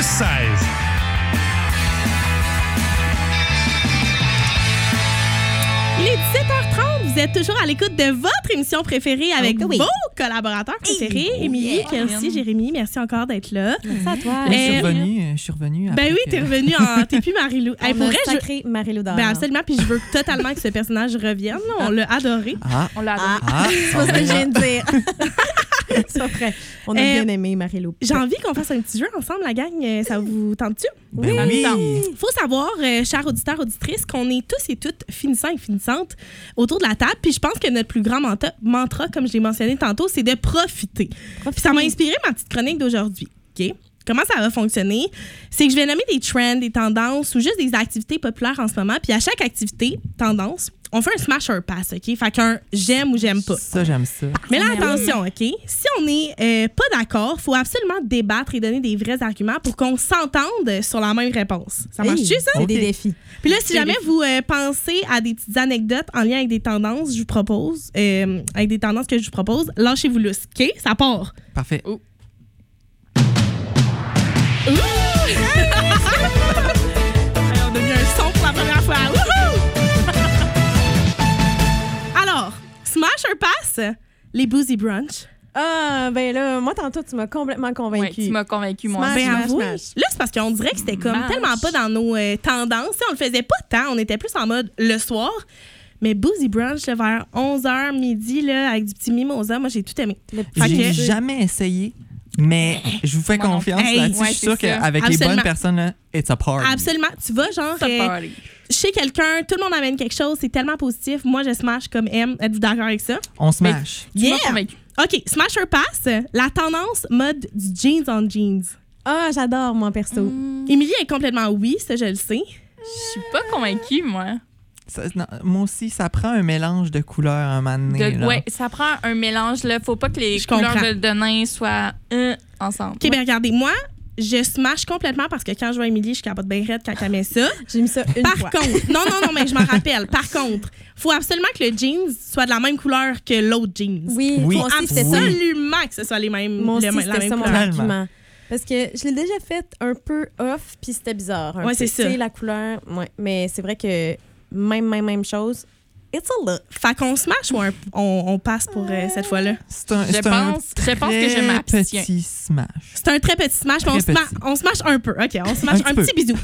6-16. Il est 17h30, vous êtes toujours à l'écoute de votre émission préférée avec oui. vos collaborateurs préférés, Émilie, Kelsey, Jérémy, merci encore d'être là. Merci à toi. Je suis revenue. Ben oui, t'es revenue t'es plus Marie-Lou. On Pour a vrai, sacré Marie-Lou dehors. Ben absolument, puis je veux totalement que ce personnage revienne. Là, on l'a adoré. On l'a adoré. C'est pas ce que je viens de dire. C'est pas vrai. On a bien aimé Marie-Lou. J'ai envie qu'on fasse un petit jeu ensemble, la gang. Ça vous tente-tu? Ben oui. Faut savoir, chers auditeurs, auditrices, qu'on est tous et toutes finissants et finissantes autour de la table. Puis je pense que notre plus grand mantra, comme je l'ai mentionné tantôt, c'est de profiter. Puis ça m'a inspiré ma petite chronique d'aujourd'hui. OK? Comment ça va fonctionner? C'est que je vais nommer des trends, des tendances ou juste des activités populaires en ce moment. Puis à chaque activité, tendance, on fait un smash or pass, OK? Fait qu'un j'aime ou j'aime pas. Ça, j'aime ça. Mais là, attention, OK? Si on n'est pas d'accord, il faut absolument débattre et donner des vrais arguments pour qu'on s'entende sur la même réponse. Ça marche-tu, ça? C'est des défis. Puis là, si jamais vous pensez à des petites anecdotes en lien avec des tendances, je vous propose, avec des tendances que je vous propose, lâchez-vous lousse, OK? Ça part. Parfait. On a mis un son pour la première fois. Wouhou! Alors, smash or pass? Les boozy brunch. Ah, ben là, moi, tantôt, tu m'as complètement convaincue. Ouais, tu m'as convaincu, moi. Smash, Ben, smash, avouez. smash. Là, c'est parce qu'on dirait que c'était comme Smash. tellement pas dans nos tendances. Tu sais, on le faisait pas tant. On était plus en mode le soir. Mais Boozy Brunch, là, vers 11h, midi, là, avec du petit mimosa, moi, j'ai tout aimé. Le petit Fait J'ai que- jamais essayé, mais je vous fais Moi non confiance plus. là-dessus. Ouais, je suis c'est sûre ça. qu'avec les Absolument. bonnes personnes, là, it's a party. Absolument. Tu vas, genre, Ça party. chez quelqu'un, tout le monde amène quelque chose, c'est tellement positif. Moi, je smash comme M. Êtes-vous d'accord avec ça? On smash. Tu m'as convaincu. OK, smash or pass, la tendance mode du jeans on jeans. Ah, j'adore, moi, perso. Émilie est complètement oui, ça, je le sais. Je suis pas convaincue, moi. Non, moi aussi, ça prend un mélange de couleurs un moment donné. là. Ouais, ça prend un mélange. Là. Faut pas que les Je couleurs comprends. de nain soient ensemble. OK, bien, regardez, moi, je smash complètement parce que quand je vois Émilie, je capote bien raide quand elle met ça. J'ai mis ça une Par fois. contre, non, mais je m'en rappelle. Par contre, faut absolument que le jeans soit de la même couleur que l'autre jeans. Oui, Oui. moi aussi, c'était ça. Absolument que ce soit les mêmes. Moi aussi, la c'était même ça mon couleur. argument. Parce que je l'ai déjà fait un peu off, puis c'était bizarre. Ouais, c'est ça. Tu sais, la couleur, ouais. Mais c'est vrai que même chose, it's a look. Fait qu'on smash ou on passe pour cette fois-là? C'est un, Je c'est un pense que je très m'abstiens. petit smash. C'est un très petit smash, mais Très petit. on smash un peu. OK, on smash Un un petit petit bisou.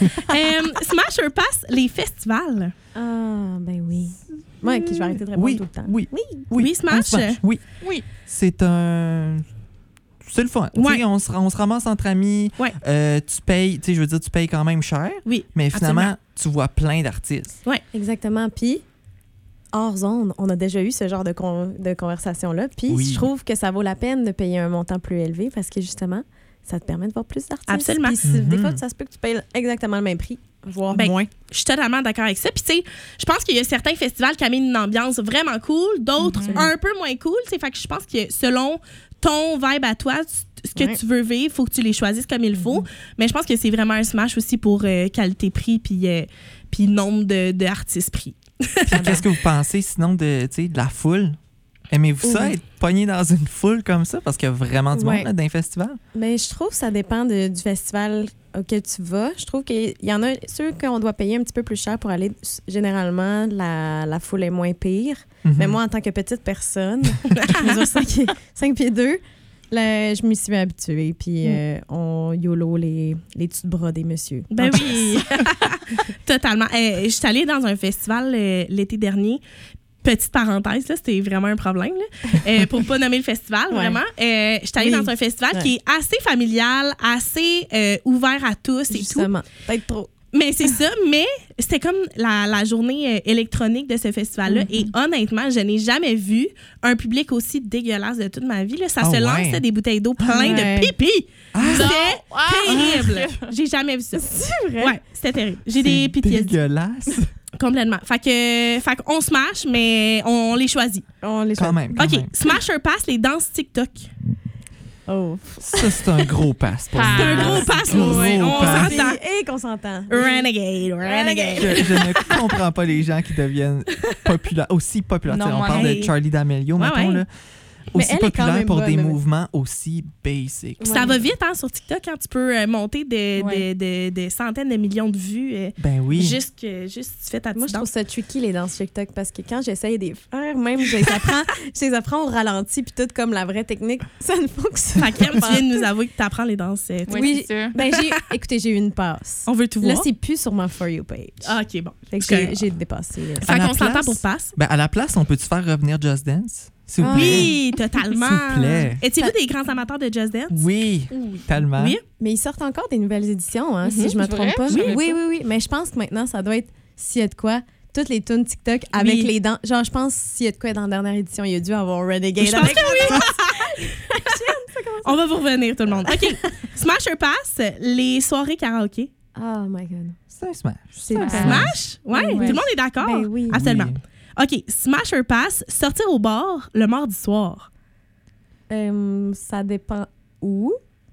Smash or pass, les festivals. Ah, ben oui. Ouais, ok, je vais arrêter de répondre Oui, tout le temps. oui, Oui, smash. Oui. Oui. C'est un... C'est le fun. Ouais. Tu sais, on se ramasse entre amis. Ouais. Tu payes, tu sais, je veux dire, tu payes quand même cher. Oui, Mais finalement, absolument. tu vois plein d'artistes. Exactement. Puis, hors zone, on a déjà eu ce genre de conversation-là. Puis, Oui. je trouve que ça vaut la peine de payer un montant plus élevé parce que, justement, ça te permet de voir plus d'artistes. Absolument. Puis, des fois, ça se peut que tu payes exactement le même prix, voire Ben, moins. Je suis totalement d'accord avec ça. Puis, tu sais, je pense qu'il y a certains festivals qui amènent une ambiance vraiment cool, d'autres un peu moins cool. Tu sais, fait que je pense que selon ton vibe à toi, ce que Ouais. tu veux vivre, il faut que tu les choisisses comme il faut. Mais je pense que c'est vraiment un smash aussi pour qualité-prix puis nombre d'artistes pris. Puis qu'est-ce que vous pensez sinon de, tu sais, de la foule? Aimez-vous ça, Oui. être pogné dans une foule comme ça? Parce qu'il y a vraiment du Ouais. monde là, dans les festivals. Mais je trouve que ça dépend du festival auquel tu vas. Je trouve qu'il y en a ceux qu'on doit payer un petit peu plus cher pour aller. Généralement, la foule est moins pire. Mais moi, en tant que petite personne, je mesure 5 pieds 2, là, je m'y suis habituée. Puis on YOLO les dessus de bras des messieurs. Ben oui, totalement. Je suis allée dans un festival l'été dernier. Petite parenthèse, là, c'était vraiment un problème, là. Pour pas nommer le festival, Ouais. vraiment. Je suis allée Oui. dans un festival Ouais. qui est assez familial, assez ouvert à tous et tout. Justement. Peut-être trop. Mais c'est ça, mais c'était comme la journée électronique de ce festival-là. Et honnêtement, je n'ai jamais vu un public aussi dégueulasse de toute ma vie. Là. Ça Oh, se ouais. lançait des bouteilles d'eau plein Ouais. de pipi. C'était Ah! terrible. J'ai jamais vu ça. C'est vrai? Ouais, c'était terrible. J'ai des C'est PTSD. dégueulasse. Complètement. Fait qu'on smash, mais on les choisit. On les Quand même. OK, smash or pass, les danses TikTok. Oh. Ça, c'est un gros pass pour Ah. moi. C'est un gros pass, oui. On pass. s'entend. Et qu'on s'entend. Renegade. Je ne comprends pas les gens qui deviennent aussi populaires. Non, Tu sais, on moi parle non. de Charli D'Amelio, Ouais, mettons. ouais. Là. Mais aussi elle est quand populaire même pour des bonne, mais- mouvements aussi basic. Ça va vite hein, sur TikTok quand tu peux monter de centaines de millions de vues. Ben oui. Juste tu fais ta Moi, petite je trouve danse. ça tricky, les danses TikTok, parce que quand j'essaye de les faire, même, je les apprends au ralenti, puis tout comme la vraie technique, ça ne fonctionne Fait qu'Em, tu viens de nous avouer que tu apprends les danses. Oui, Oui. c'est sûr. Ben, écoutez, j'ai eu une passe. On veut tout Là, voir. c'est plus sur ma For You page. Ah, OK, bon. Fait que c'est- j'ai dépassé. Là. Fait À la qu'on s'entend place- pour passe. Ben, à la place, on peut-tu faire revenir Just Dance? S'il vous Ah. plaît. Oui, totalement. S'il vous plaît. Étiez-vous des grands amateurs de Just Dance? Oui, tellement. Oui. Mais ils sortent encore des nouvelles éditions, hein, si Mhm. je me C'est trompe vrai? pas. Je savais Oui, pas. oui, oui. Mais je pense que maintenant, ça doit être s'il y a de quoi. Toutes les tunes TikTok avec Oui. les dents. Genre, je pense s'il y a de quoi dans la dernière édition, il y a dû avoir Renegade. Je pense avec- que oui. On va vous revenir, tout le monde. OK. Smash or pass, les soirées karaoké. Oh my God. C'est un smash. C'est Ah. vrai. Smash? Ouais, Ouais. tout le monde est d'accord? Ben oui. Absolument. Oui. OK. Smash or pass, sortir au bar le mardi soir. Ça dépend où.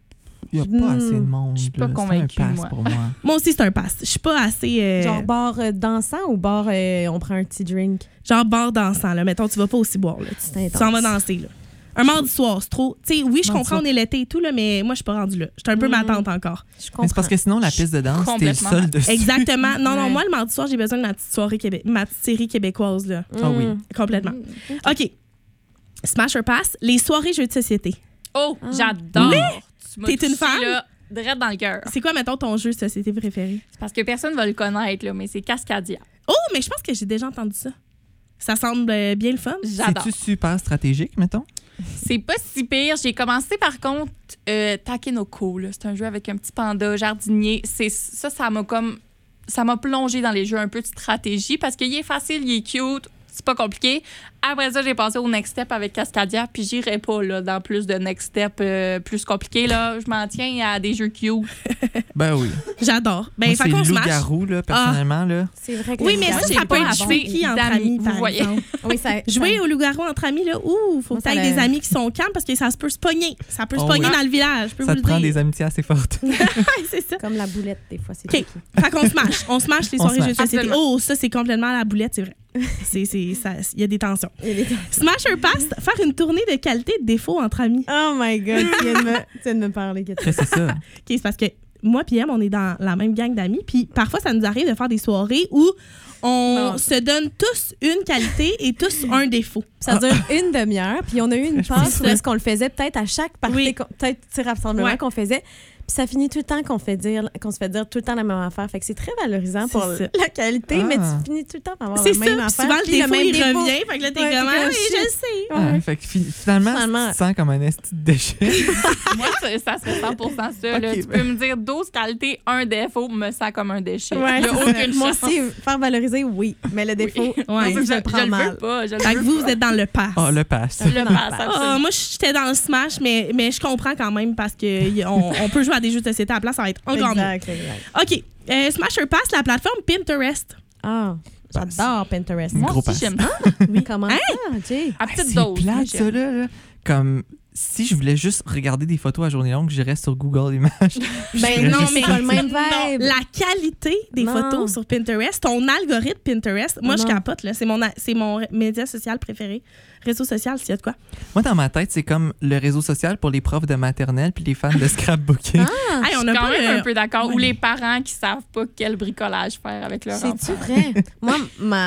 Il n'y a pas assez de monde. Je suis pas là. convaincue, C'est un pass moi. pour moi. Moi aussi, c'est un pass. Je suis pas assez... Genre bar dansant ou bar on prend un petit drink. genre bar dansant, là. Mettons, tu vas pas aussi boire, là. C'est Tu s'en vas intense. danser, là. Un mardi soir, c'est trop... Tu sais, oui, je Mardi comprends, soir. on est l'été et tout, là, mais moi, je suis pas rendue là. Je suis un peu ma tante encore. Je Mais comprends. c'est parce que sinon, la piste de danse, t'es le Complètement. seul dessus. Exactement. Non, non, Ouais. moi, le mardi soir, j'ai besoin de ma petite soirée ma petite série québécoise, là. Ah oui. Complètement. OK. Smash or pass, les soirées jeux de société. Oh, Ah. j'adore. Oui? Tu m'as T'es une touché, fan? là, direct dans le cœur. C'est quoi, mettons, ton jeu de société préféré? C'est parce que personne ne va le connaître, là, mais c'est Cascadia. Oh, mais je pense que j'ai déjà entendu ça. Ça semble bien le fun. J'adore. C'est-tu super stratégique, mettons? C'est pas si pire. J'ai commencé, par contre, Takenoko. Là. C'est un jeu avec un petit panda jardinier. Ça m'a comme... Ça m'a plongé dans les jeux un peu de stratégie parce qu'il est facile, il est cute, c'est pas compliqué. Après ça, j'ai passé au Next Step avec Cascadia, puis j'irai pas là, dans plus de Next Step plus compliqué. Là. Je m'en tiens à des jeux cute. Ben oui. J'adore. Ben, Moi, fait c'est qu'on smash. loup-garou, là, personnellement. Là. C'est vrai que Oui, le mais loup-garou, ça, j'ai ça peut pas être avant tricky entre d'amis, amis, vous par voyez. exemple. oui, ça, Jouer au loup-garou entre amis, là, ouh, faut Moi, peut-être ça des l'a- amis qui sont calmes parce que ça se peut se pogner. Ça peut se Oh pogner oui. dans le village, je peux Ça vous te prend le dire. des amitiés assez fortes. Ouais, c'est ça. Comme la boulette, des fois, c'est OK. Fait qu'on smash. On smash les On soirées smash. jeux de société. Absolument. Oh, ça, c'est complètement à la boulette, c'est vrai. Il y a des tensions. Il est- Smash or pass, faire une tournée de qualité et de défaut entre amis. Oh my God, tu viens de me parler. Après, c'est ça. OK, c'est parce que moi puis Em, on est dans la même gang d'amis. Puis parfois, ça nous arrive de faire des soirées où on Non. se donne tous une qualité et tous un défaut. Ça dure une demi-heure, puis on a eu une passe où ça. est-ce qu'on le faisait peut-être à chaque partie, Oui. peut-être rassemblement Ouais. qu'on faisait. Puis ça finit tout le temps qu'on se fait dire tout le temps la même affaire. Fait que c'est très valorisant pour C'est ça. la qualité, Ah. mais tu finis tout le temps par avoir C'est la même ça. Puis affaire. souvent, le puis défaut, même il défaut. revient. Fait que là, t'es Ouais, comme, t'es ah comme, oui, shit. je le sais. Ah, Ouais. fait que finalement, Finalement. tu te sens comme un esti de déchet. Moi, ça serait 100% ça. Là. Ok, Tu peux me dire 12 qualités, un défaut, me sent comme un déchet. Ouais, Il n'y a c'est aucune ça. Moi chance. aussi, faire valoriser, oui. Mais le défaut, Ouais. Non, c'est je ça, le prends je le mal. veux pas. Je le Fait que veux vous, pas. vous êtes dans le pass. Ah, le pass. Le Non, passe, pas. Ah, absolument. moi, j'étais dans le Smash, mais je comprends quand même parce qu'on peut jouer à des jeux de société à la place, ça va être un grand mot. Exact. OK. Smash or pass, la plateforme Pinterest. Ah, j'adore Pinterest. Moi Gros aussi, passe. j'aime ça. Oui. Comment ça, Jay? À Ah, petite c'est dose. moi, plate, j'aime. ça, là. Comme si je voulais juste regarder des photos à journée longue, j'irais sur Google Images. Ben non, mais pas le même Non, vibe. la qualité des Non. photos sur Pinterest, ton algorithme Pinterest, moi, Ah, je non. capote. Là. C'est mon média social préféré. Réseau social, s'il y a de quoi. Moi, dans ma tête, c'est comme le réseau social pour les profs de maternelle puis les fans de scrapbooking. Hey, Je on suis a quand pas même le- un peu d'accord. Ou Ouais. les parents qui savent pas quel bricolage faire avec leur enfant. C'est-tu vrai? Moi,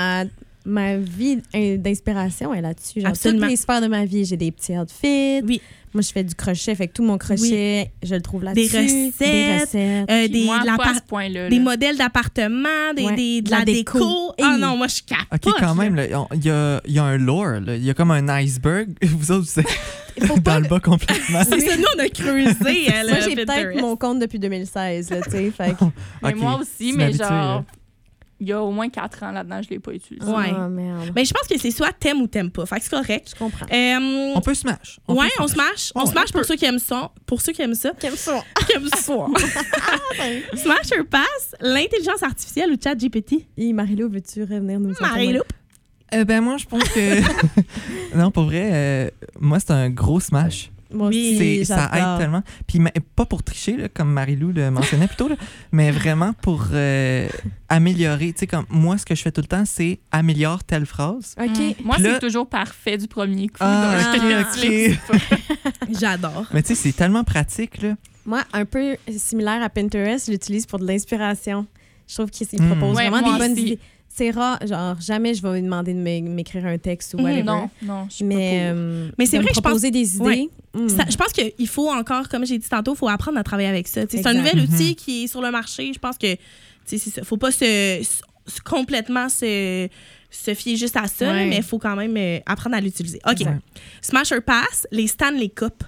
ma vie d'inspiration est là-dessus. Genre, Absolument. toutes les sphères de ma vie, j'ai des petits outfits. Oui. Moi, je fais du crochet, fait que tout mon crochet, je le trouve là-dessus. recettes, Des recettes. de Moi, la pas par- à ce point-là. des là. modèles d'appartements, Ouais, de la déco. Ah non, moi, je capote. OK, quand là. même, là, il y a un lore. là. Il y a comme un iceberg. Vous autres, vous êtes Faut dans pas... le bas complètement. C'est ça, nous, on a creusé. Moi, j'ai peut-être mon compte depuis 2016, là, tu sais. Fait que... Mais OK, moi aussi, tu mais m'habitues, genre, là. il y a au moins 4 ans là-dedans, je l'ai pas utilisé. Ouais. Oh, merde. Mais je pense que c'est soit t'aimes ou t'aimes pas. Fait que c'est correct. Je comprends. On peut smash. Ouais, peut on smash. Oh, On smash pour ceux qui aiment ça. Pour ceux qui aiment ça. Quel son? Qui aiment ça. Smash or pass, l'intelligence artificielle ou chat GPT? Et Marie-Lou, veux-tu revenir nous Marie-Lou. Ben moi, je pense que... non, pour vrai, moi, c'est un gros smash. Moi Oui, aussi, Ça j'adore. aide tellement. Puis pas pour tricher, là, comme Marie-Lou le mentionnait plus tôt, là, mais vraiment pour améliorer. Tu sais, comme moi, ce que je fais tout le temps, c'est améliore telle phrase. OK. Moi, Puis là- c'est toujours parfait du premier coup. Ah, donc je ok. l'utilise pas. J'adore. Mais tu sais, c'est tellement pratique, là. Moi, un peu similaire à Pinterest, je l'utilise pour de l'inspiration. Je trouve qu'il Mm. propose Ouais, vraiment moi des bonnes aussi. idées. C'est rare, genre, jamais je vais lui demander de m'écrire un texte ou whatever. Non, je suis Mais, Mais c'est de vrai me que je proposer des idées. Ouais. mm. Je pense qu'il faut encore, comme j'ai dit tantôt, il faut apprendre à travailler avec ça. Tu sais, c'est un Exact. nouvel outil qui est sur le marché. Je pense que c'est ça. Faut pas complètement se fier juste à ça, Ouais. mais il faut quand même apprendre à l'utiliser. OK. Ouais. Smash or pass, les Stanley Cup.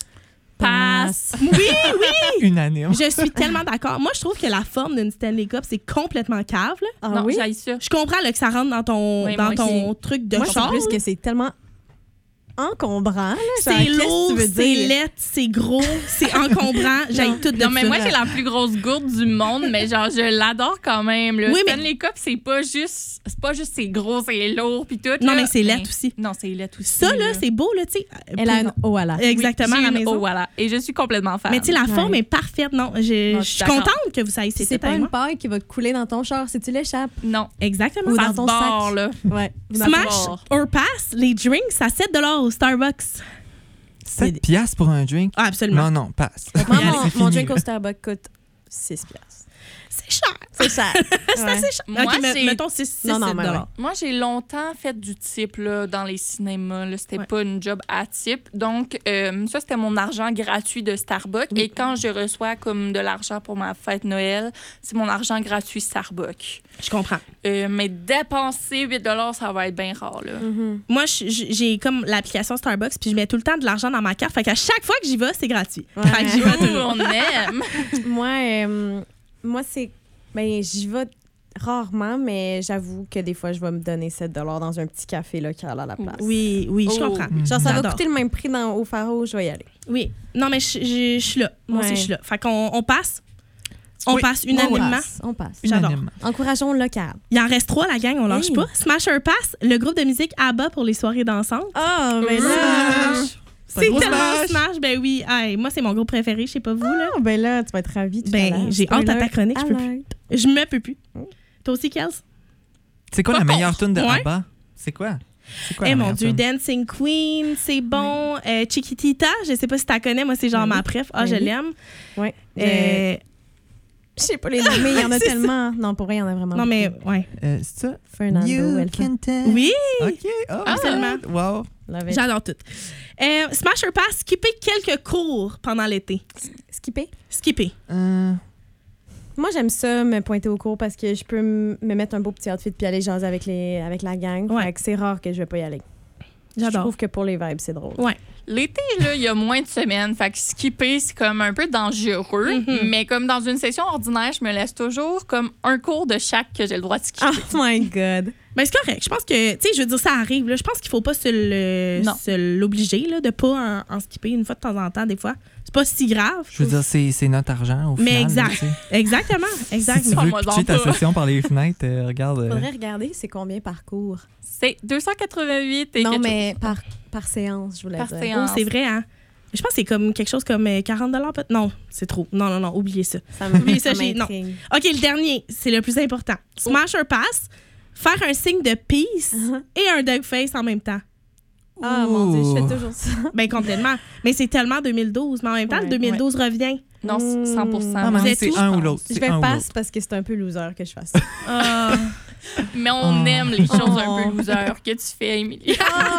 Passe. Oui, oui! Unanime. Je suis tellement d'accord. Moi, je trouve que la forme d'une Stanley Cup, c'est complètement cave. Là. Ah Non, oui? j'haïs ça. Je comprends là, que ça rentre dans ton, Oui, dans moi ton truc de Moi, je char. trouve plus que c'est tellement encombrant. là. Genre, C'est qu'est-ce que lourd, tu veux c'est dire? laid, c'est gros, c'est encombrant. J'aille tout de Non, mais ça. moi, j'ai la plus grosse gourde du monde, mais genre, je l'adore quand même. Le Oui, mais- Stanley Cup, c'est pas juste c'est gros, c'est lourd, puis tout. Non, là. mais c'est laid aussi. Non, c'est laid aussi. Ça, là, c'est beau, là, tu sais. Elle a une eau à la. Exactement, Oui, à la j'ai une maison. eau, voilà. Et je suis complètement fan. Mais tu sais, la Ouais. forme est parfaite. Non, je Non, je suis suis d'accord. contente que vous sachiez C'est ça pas avec une moi. paille qui va te couler dans ton char si tu l'échappes. Non. Exactement. Ou Ça dans se ton barre, sac. là. Ouais. Smash or pass, les drinks à 7 au Starbucks. 7 piastres pour un drink. Ah, absolument. Non, passe. Moi, Allez, mon c'est mon fini, drink là. au Starbucks coûte 6 piastres. C'est cher. C'est cher. C'est Ouais. assez cher. Moi, OK, c'est- mettons 6 Non, non, mais ouais. Moi, j'ai longtemps fait du type là, dans les cinémas. Là. C'était Ouais. pas une job à type. Donc, ça, c'était mon argent gratuit de Starbucks. Et quand je reçois comme de l'argent pour ma fête Noël, c'est mon argent gratuit Starbucks. Je comprends. Mais dépenser 8 $, ça va être bien rare. Là. Moi, j'ai comme l'application Starbucks, puis je mets tout le temps de l'argent dans ma carte. Fait qu'à chaque fois que j'y vais, c'est gratuit. Ouais. Fait que j'y vais Ouh, toujours. on aime. Moi, c'est. Ben, j'y vais rarement, mais j'avoue que des fois, je vais me donner 7 dans un petit café local à la place. Oui, oui, je Oh. comprends. Genre, ça va J'adore. coûter le même prix au Faro, je vais y aller. Oui. Non, mais je suis là. Moi aussi, Ouais. je suis là. Fait qu'on passe. On Oui. passe unanimement. On passe. J'adore. Unanimement. Encourageons le local. Il en reste 3, la gang, on lâche Hey. pas. Smash or pass, le groupe de musique ABBA pour les soirées dansantes. Ah, ben là, c'est gros tellement smash. smash. Ben oui, hey, moi, c'est mon groupe préféré, je sais pas vous, là. ben là, tu vas être ravie. Ben, j'ai hâte à ta chronique, je peux plus. Je me peux plus. Toi aussi, Kels? C'est quoi Pas la meilleure contre. tune de Ouais. ABBA? C'est quoi? C'est quoi Eh la mon meilleure Dieu, tune? Dancing Queen, c'est bon. Chiquitita, je sais pas si tu la connais, moi, c'est genre Ben oui. ma préf. Ah, Ben je oui. l'aime. Ouais. Euh, Je sais pas les noms, mais il y en a C'est tellement. Non, pour vrai, il y en a vraiment. non, mais, beaucoup. ouais. C'est ça? Fernando, You Elsa. can tell. Oui, OK. Oh, Absolument. Wow. Love it. j'adore tout. Smash or pass, skipper quelques cours pendant l'été. Skipper. Skipper. Moi, j'aime ça, me pointer au cours parce que je peux me mettre un beau petit outfit puis aller jaser avec la gang. Ouais. Fait que c'est rare que je vais pas y aller. Je J'adore. trouve que pour les vibes, c'est drôle. Ouais. L'été, là, il y a moins de semaines. Fait que skipper, c'est comme un peu dangereux. Mhm. Mais comme dans une session ordinaire, je me laisse toujours comme un cours de chaque que j'ai le droit de skipper. Oh my God. Ben, c'est correct. Je pense que, tu sais, je veux dire, ça arrive. Là. Je pense qu'il faut pas Non. se l'obliger là, de pas en skipper une fois de temps en temps, des fois. C'est pas si grave. Je veux dire, c'est notre argent au Mais final. exact. tu sais. Exactement. Exact. Si tu veux Parle-moi pitcher donc ta pas. session par les fenêtres, regarde. Faudrait regarder c'est combien par cours. C'est 288 et Non, quelque mais par séance, je voulais Par dire. séance. Oh, c'est vrai, hein? Je pense que c'est comme quelque chose comme 40 peut-être. Non, c'est trop. Non, oubliez ça. Ça Oui, ça, j'ai- non. m'intrigue. OK, le dernier, c'est le plus important. Smash or pass, faire un signe de peace et un dog face en même temps. Ah, mon Dieu, je Ouh. fais toujours ça. Ben complètement. Mais c'est tellement 2012. Mais en même temps, Ouais, le 2012 revient. Non, 100%. Ah, Vous mais êtes c'est tous, un je ou l'autre. Je c'est vais un ou passe l'autre. parce que c'est un peu loser que je fasse ça. Ah. Mais on Oh. aime les choses un Oh. peu loser que tu fais, Émilie.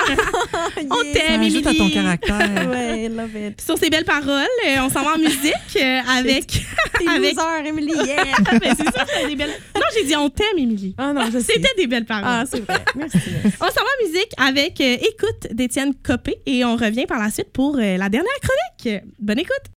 On t'aime, Ça ajoute à ton Émilie. caractère. Ouais, love it. Sur ces belles paroles, on s'en va en musique avec... T'es avec... loser, Emily, yeah! Ben, c'est ça, c'est des belles... Non, j'ai dit on t'aime, Émilie. Ah non, je sais. C'était des belles paroles. Ah, c'est vrai. Merci. On s'en va en musique avec Écoute d'Étienne Copé et on revient par la suite pour la dernière chronique. Bonne écoute!